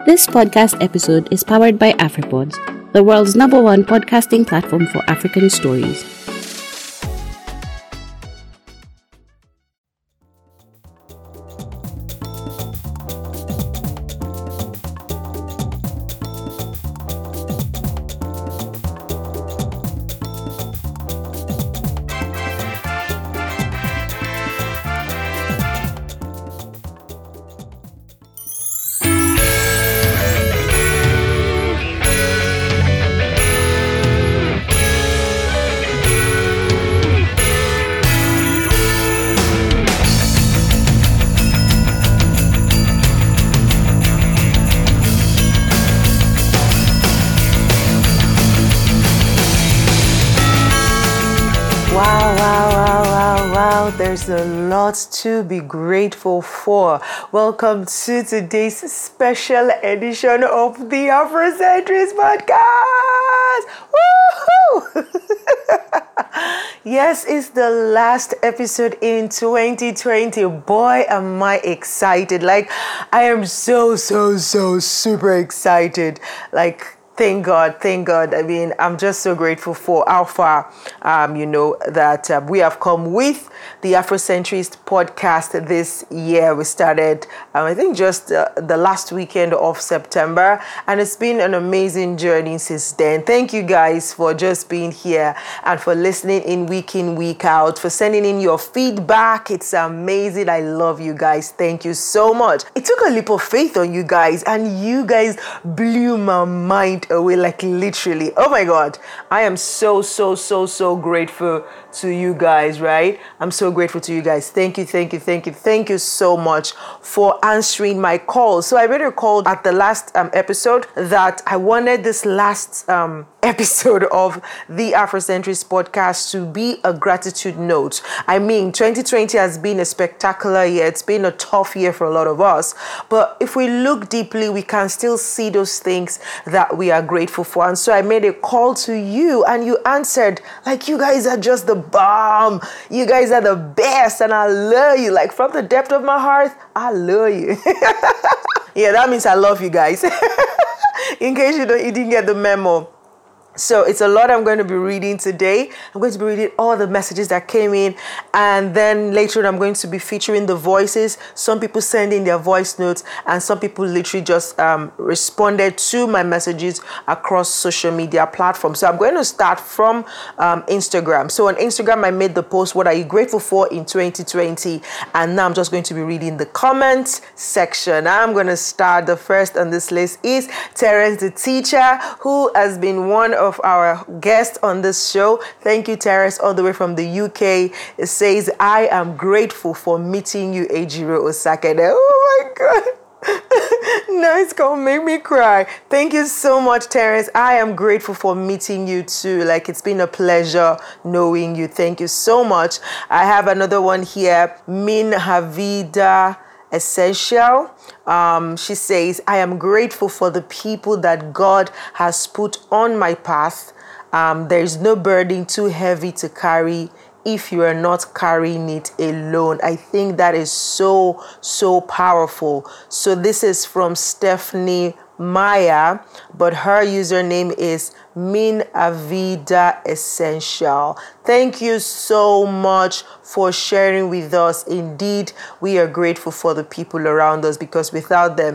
This podcast episode is powered by AfriPods, the world's #1 podcasting platform for African stories. There's a lot to be grateful for. Welcome to today's special edition of the Afrocentrist podcast. Woohoo! Yes, it's the last episode in 2020. Boy, am I excited. I am so super excited. Thank God. I mean, I'm just so grateful for how far, that we have come with the Afrocentrist podcast this year. We started, I think, just the last weekend of September, and it's been an amazing journey since then. Thank you guys for just being here and for listening in, week out, for sending in your feedback. It's amazing. I love you guys. Thank you so much. It took a leap of faith on you guys, and you guys blew my mind away, literally. Oh my God. I am so grateful to you guys, right? I'm so grateful to you guys. Thank you so much for answering my call. So I made a call at the last episode that I wanted this last episode of the Afrocentrist podcast to be a gratitude note. I mean, 2020 has been a spectacular year. It's been a tough year for a lot of us. But if we look deeply, we can still see those things that we are grateful for. And so I made a call to you, and you answered. You guys are just the bomb. You guys are the best, and I love you. From the depth of my heart, I love you. Yeah, that means I love you guys. In case you didn't get the memo. So it's a lot I'm going to be reading today. I'm going to be reading all the messages that came in, and then later on I'm going to be featuring the voices. Some people send in their voice notes, and some people literally just responded to my messages across social media platforms. So I'm going to start from Instagram. So on Instagram, I made the post, "What are you grateful for in 2020?" And now I'm just going to be reading the comment section. I'm going to start. The first on this list is Terence the Teacher, who has been one of our guests on this show. Thank you, Terence, all the way from the UK. It says, "I am grateful for meeting you, Ejiro Osakede." Oh my God. No, it's gonna make me cry. Thank you so much, Terence. I am grateful for meeting you too. It's been a pleasure knowing you. Thank you so much. I have another one here, Min Havida Essential. She says, "I am grateful for the people that God has put on my path. There is no burden too heavy to carry if you are not carrying it alone." I think that is so powerful. So this is from Stephanie Maya, but her username is Min Avida Essential. Thank you so much for sharing with us. Indeed, we are grateful for the people around us, because without them,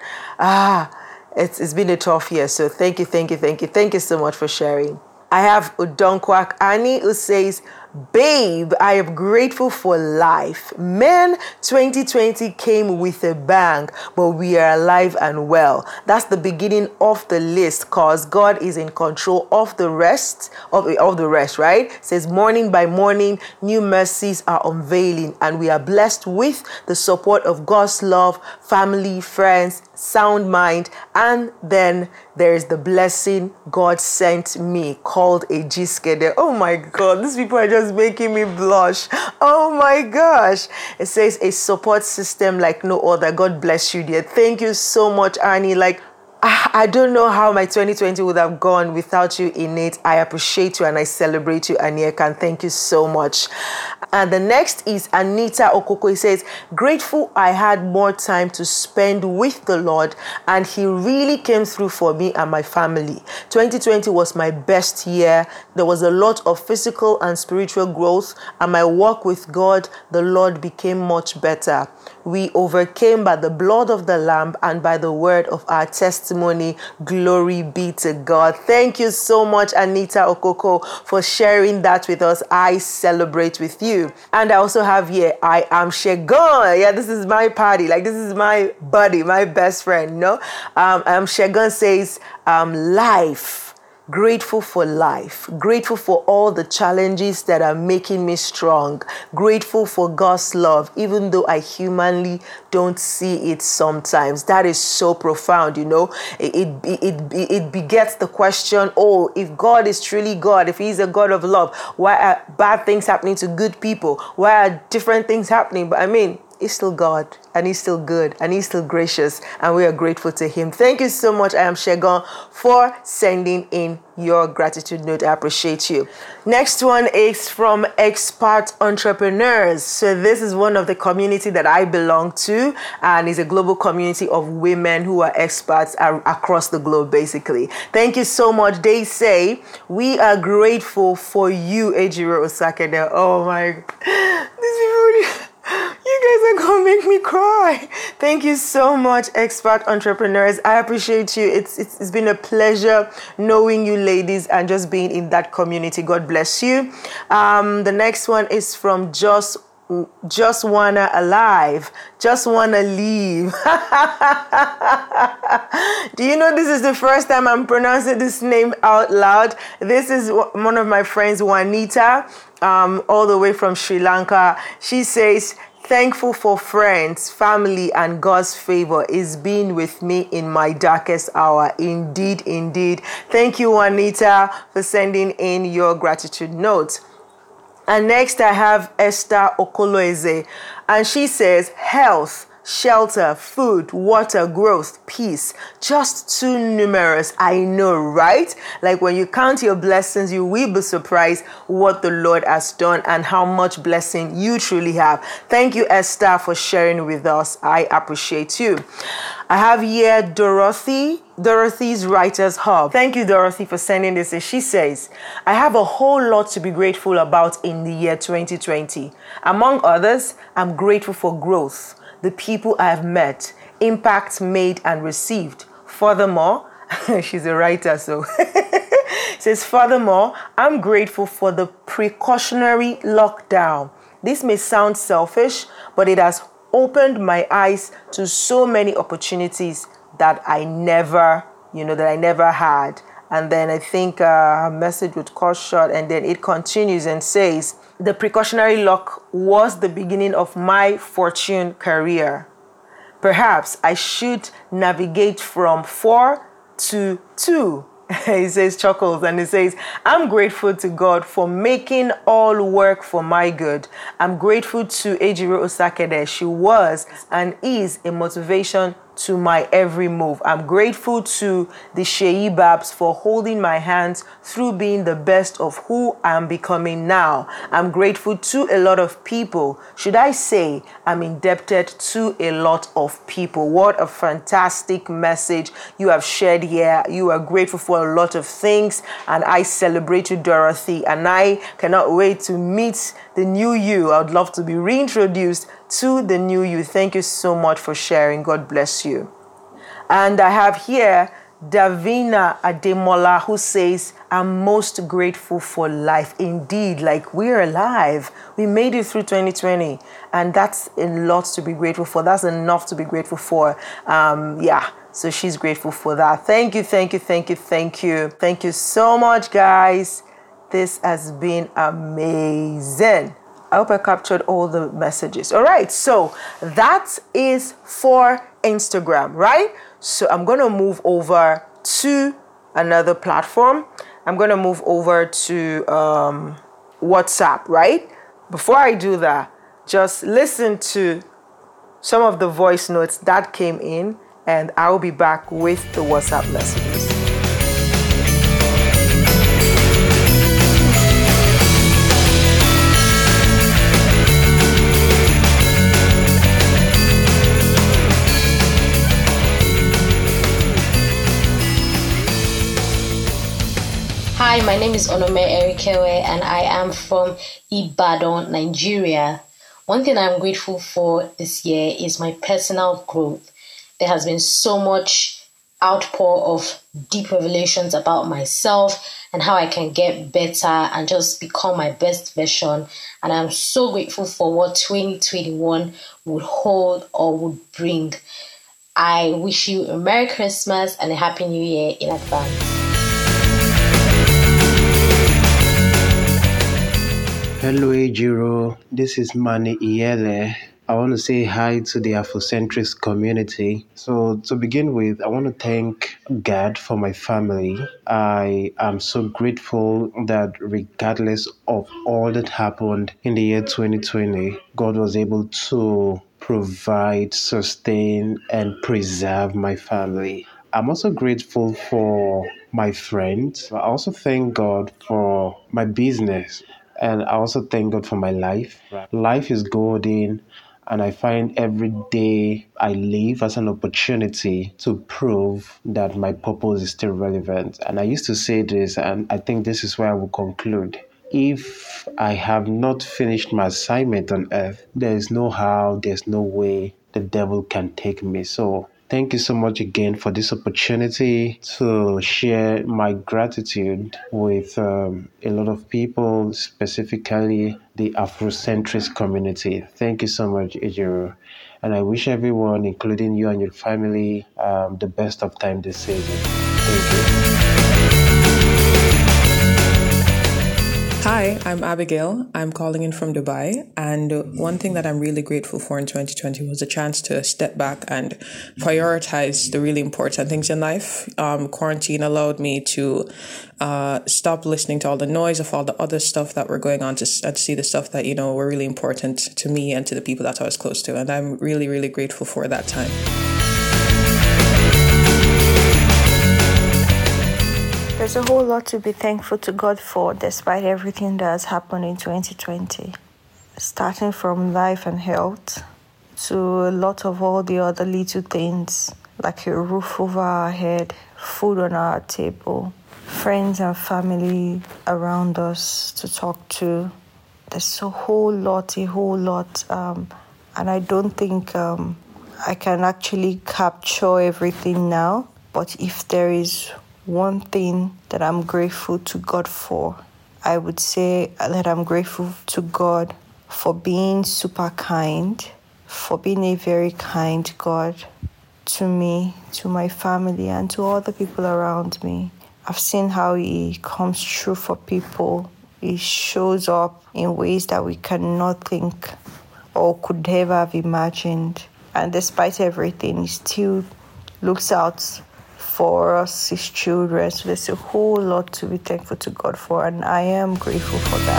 it's been a tough year. So thank you so much for sharing. I have Udonkwak Annie, who says, "Babe, I am grateful for life. Man, 2020 came with a bang, but we are alive and well. That's the beginning of the list, cause God is in control of the rest, right? It says, morning by morning, new mercies are unveiling, and we are blessed with the support of God's love, family, friends, sound mind, and then there's the blessing God sent me called a Jiskede." Oh my God, these people are just making me blush. Oh my gosh. It says, "A support system like no other." God bless you, dear. Thank you so much, Annie. I don't know how my 2020 would have gone without you in it. I appreciate you and I celebrate you, Anieka, and thank you so much. And the next is Anita Okoko. He says, grateful I had more time to spend with the Lord, and he really came through for me and my family. 2020 was my best year. There was a lot of physical and spiritual growth, and my walk with God, the Lord, became much better. We overcame by the blood of the Lamb and by the word of our testimony. Glory be to God. Thank you so much, Anita Okoko, for sharing that with us. I celebrate with you. And I also have here, I am Shegun. Yeah, this is my party. Like, this is my buddy, my best friend, no? Shegun says, life. Grateful for life, grateful for all the challenges that are making me strong, grateful for God's love, even though I humanly don't see it sometimes. That is so profound, you know. It begets the question, oh, if God is truly God, if he's a God of love, why are bad things happening to good people? Why are different things happening? But I mean, he's still God, and he's still good, and he's still gracious, and we are grateful to him. Thank you so much, I am Shegun, for sending in your gratitude note. I appreciate you. Next one is from Expert Entrepreneurs. So this is one of the community that I belong to, and it's a global community of women who are experts across the globe, basically. Thank you so much. They say, we are grateful for you, Ejiro Osakede. Oh my, these people... You guys are gonna make me cry. Thank you so much, Expert Entrepreneurs. I appreciate you. It's been a pleasure knowing you ladies and just being in that community. God bless you. The next one is from Just Wanna Alive. Just Wanna Leave. Do you know this is the first time I'm pronouncing this name out loud? This is one of my friends, Juanita, all the way from Sri Lanka. She says, thankful for friends, family, and God's favor is being with me in my darkest hour. Indeed, indeed. Thank you, Juanita, for sending in your gratitude note. And next I have Esther Okoloeze, and she says, health, shelter, food, water, growth, peace. Just too numerous. I know, right? Like when you count your blessings, you will be surprised what the Lord has done and how much blessing you truly have. Thank you, Esther, for sharing with us. I appreciate you. I have here Dorothy's Writers Hub. Thank you, Dorothy, for sending this. She says, I have a whole lot to be grateful about in the year 2020. Among others, I'm grateful for growth, the people I have met, impacts made and received. Furthermore, she's a writer, so says, furthermore, I'm grateful for the precautionary lockdown. This may sound selfish, but it has opened my eyes to so many opportunities that I never had. And then I think her message would cut short, and then it continues and says, the precautionary lock was the beginning of my fortune career. Perhaps I should navigate from 4 to 2. He says, chuckles, and he says, I'm grateful to God for making all work for my good. I'm grateful to Ejiro Osakede. She was and is a motivation to my every move. I'm grateful to the Shei Babs for holding my hands through being the best of who I'm becoming now. I'm grateful to a lot of people. Should I say I'm indebted to a lot of people? What a fantastic message you have shared here. You are grateful for a lot of things, and I celebrate you, Dorothy, and I cannot wait to meet the new you. I would love to be reintroduced to the new you. Thank you so much for sharing. God bless you. And I have here Davina Ademola, who says, I'm most grateful for life. Indeed, like we're alive. We made it through 2020, and that's a lot to be grateful for. That's enough to be grateful for. So she's grateful for that. Thank you. Thank you so much, guys. This has been amazing. I hope I captured all the messages. All right, so that is for Instagram, right? So I'm going to move over to another platform. I'm going to move over to WhatsApp, right? Before I do that, just listen to some of the voice notes that came in, and I'll be back with the WhatsApp messages. Hi, my name is Onome Erikewe and I am from Ibadan, Nigeria. One thing I'm grateful for this year is my personal growth. There has been so much outpour of deep revelations about myself and how I can get better and just become my best version. And I'm so grateful for what 2021 would hold or would bring. I wish you a Merry Christmas and a Happy New Year in advance. Hello, Ejiro. This is Mani Iyele. I want to say hi to the Afrocentrics community. So, to begin with, I want to thank God for my family. I am so grateful that regardless of all that happened in the year 2020, God was able to provide, sustain, and preserve my family. I'm also grateful for my friends. I also thank God for my business. And I also thank God for my life. Life is golden, and I find every day I live as an opportunity to prove that my purpose is still relevant. And I used to say this, and I think this is where I will conclude. If I have not finished my assignment on earth, there is no how, there's no way the devil can take me. So thank you so much again for this opportunity to share my gratitude with a lot of people, specifically the Afrocentrics community. Thank you so much, Ejiro. And I wish everyone, including you and your family, the best of time this season. Thank you. Hi, I'm Abigail. I'm calling in from Dubai. And one thing that I'm really grateful for in 2020 was a chance to step back and prioritize the really important things in life. Quarantine allowed me to stop listening to all the noise of all the other stuff that were going on to see the stuff that, were really important to me and to the people that I was close to. And I'm really, really grateful for that time. There's a whole lot to be thankful to God for despite everything that has happened in 2020. Starting from life and health to a lot of all the other little things like a roof over our head, food on our table, friends and family around us to talk to. There's a whole lot. And I don't think I can actually capture everything now. But if there is one thing that I'm grateful to God for, I would say that I'm grateful to God for being super kind, for being a very kind God to me, to my family, and to all the people around me. I've seen how He comes through for people. He shows up in ways that we cannot think or could ever have imagined. And despite everything, He still looks out for us, His children. So there's a whole lot to be thankful to God for, and I am grateful for that.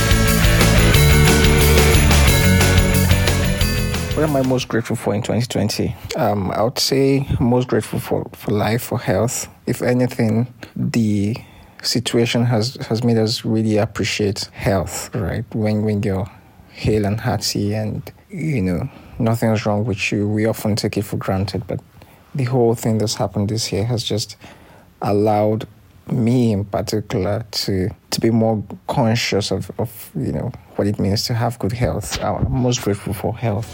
What am I most grateful for in 2020? I would say I'm most grateful for life, for health. If anything, the situation has made us really appreciate health, right? When you're hale and hearty and, nothing's wrong with you, we often take it for granted, but the whole thing that's happened this year has just allowed me in particular to be more conscious of what it means to have good health. I'm most grateful for health.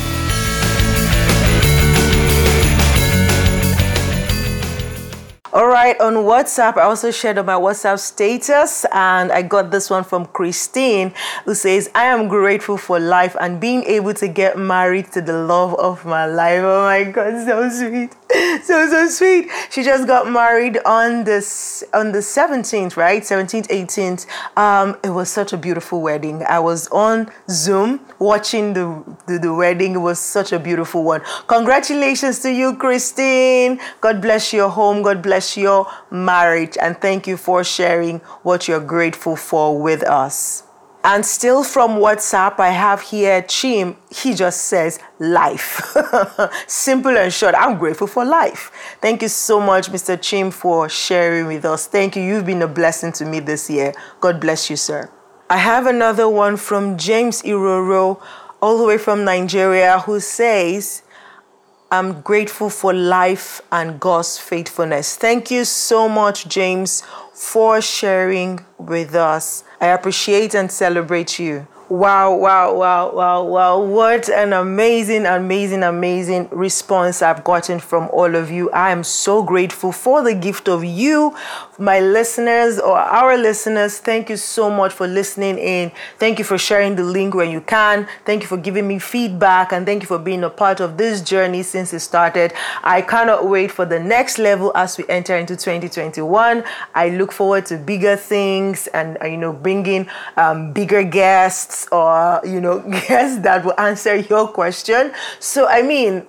All right, on WhatsApp, I also shared on my WhatsApp status, and I got this one from Christine, who says, I am grateful for life and being able to get married to the love of my life. Oh my God, so sweet. So sweet. She just got married on the 17th, right? 17th, 18th. It was such a beautiful wedding. I was on Zoom watching the wedding. It was such a beautiful one. Congratulations to you, Christine. God bless your home. God bless your marriage. And thank you for sharing what you're grateful for with us. And still from WhatsApp, I have here Chim. He just says, life. Simple and short. I'm grateful for life. Thank you so much, Mr. Chim, for sharing with us. Thank you. You've been a blessing to me this year. God bless you, sir. I have another one from James Iroro, all the way from Nigeria, who says, I'm grateful for life and God's faithfulness. Thank you so much, James, for sharing with us. I appreciate and celebrate you. Wow. What an amazing response I've gotten from all of you. I am so grateful for the gift of you, my listeners or our listeners. Thank you so much for listening in. Thank you for sharing the link when you can. Thank you for giving me feedback, and thank you for being a part of this journey since it started. I cannot wait for the next level as we enter into 2021. I look forward to bigger things and, bringing bigger guests or, guests that will answer your question. So, I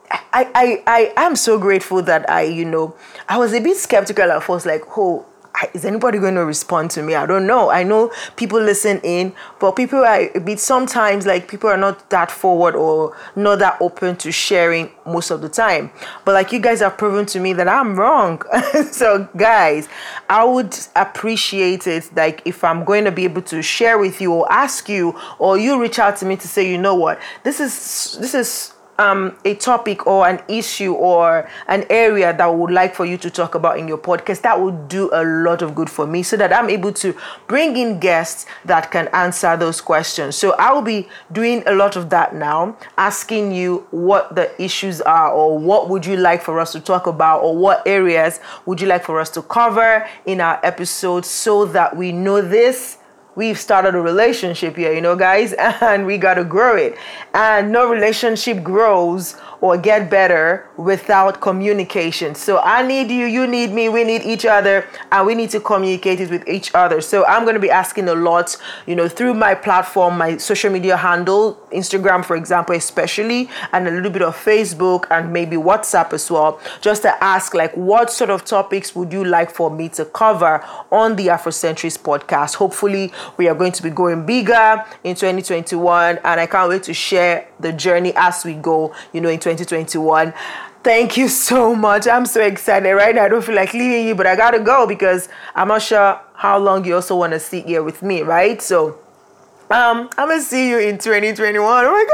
am so grateful that I was a bit skeptical at first, like, is anybody going to respond to me? I don't know. I know people listen in, but people are a bit sometimes, like, people are not that forward or not that open to sharing most of the time. But like, you guys have proven to me that I'm wrong. So guys, I would appreciate it, like, if I'm going to be able to share with you or ask you, or you reach out to me to say, you know what, this is a topic or an issue or an area that I would like for you to talk about in your podcast. That would do a lot of good for me, so that I'm able to bring in guests that can answer those questions. So I will be doing a lot of that now, asking you what the issues are, or what would you like for us to talk about, or what areas would you like for us to cover in our episodes, so that we know this. We've started a relationship here, guys, and we got to grow it. And no relationship grows or get better without communication. So I need you, you need me, we need each other, and we need to communicate it with each other. So I'm going to be asking a lot, through my platform, my social media handle, Instagram, for example, especially, and a little bit of Facebook and maybe WhatsApp as well, just to ask, like, what sort of topics would you like for me to cover on the Afrocentrist podcast? Hopefully, we are going to be going bigger in 2021, and I can't wait to share the journey as we go, in 2021. Thank you so much. I'm so excited right now. I don't feel like leaving you, but I gotta go because I'm not sure how long you also want to sit here with me, right? So I'm gonna see you in 2021. Oh my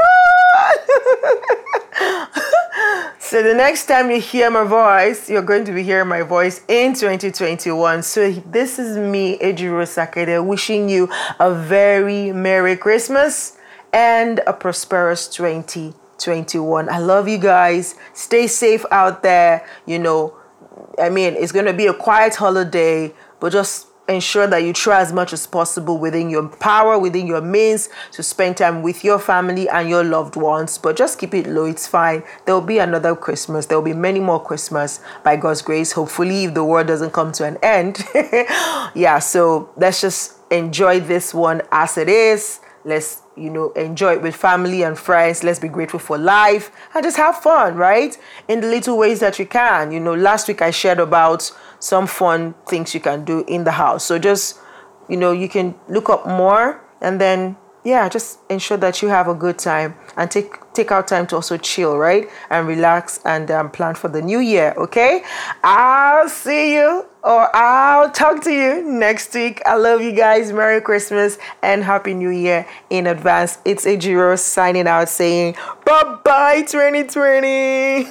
God. So the next time you hear my voice, you're going to be hearing my voice in 2021. So this is me, Ejiro Sakede, wishing you a very Merry Christmas and a prosperous 2021. I love you guys. Stay safe out there. It's going to be a quiet holiday, but just ensure that you try as much as possible within your power, within your means, to spend time with your family and your loved ones. But just keep it low. It's fine. There will be another Christmas. There will be many more Christmas by God's grace. Hopefully, if the world doesn't come to an end. So let's just enjoy this one as it is. Let's, enjoy it with family and friends. Let's be grateful for life and just have fun, right? In the little ways that you can. Last week I shared about some fun things you can do in the house. So just, you can look up more, and then, just ensure that you have a good time and take out time to also chill, right? And relax and plan for the new year, okay? I'll see you, or I'll talk to you next week. I love you guys. Merry Christmas and Happy New Year in advance. It's Ejiro signing out, saying bye-bye 2020.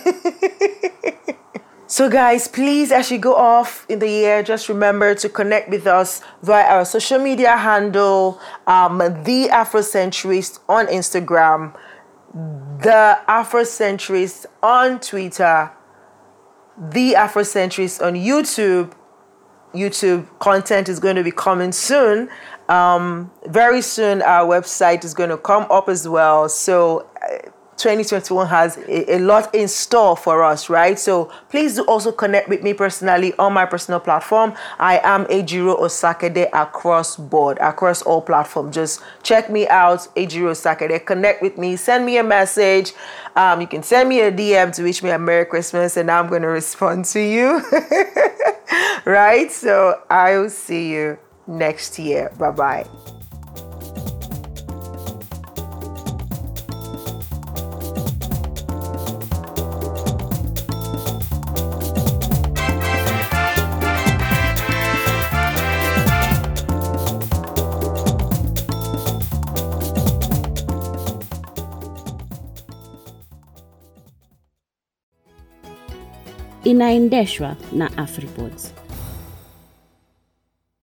So guys, please, as you go off in the year, just remember to connect with us via our social media handle, The Afrocentrist on Instagram, The Afrocentrist on Twitter, The Afrocentrist on YouTube. YouTube content is going to be coming soon. Very soon, our website is going to come up as well. So 2021 has a lot in store for us, right? So please do also connect with me personally on my personal platform. I am Ejiro Osakede across all platforms. Just check me out, Ejiro Osakede. Connect with me, send me a message. You can send me a DM to wish me a Merry Christmas, and I'm going to respond to you. Right? So I'll see you next year. Bye-bye. Inaendeshwa na Afripods.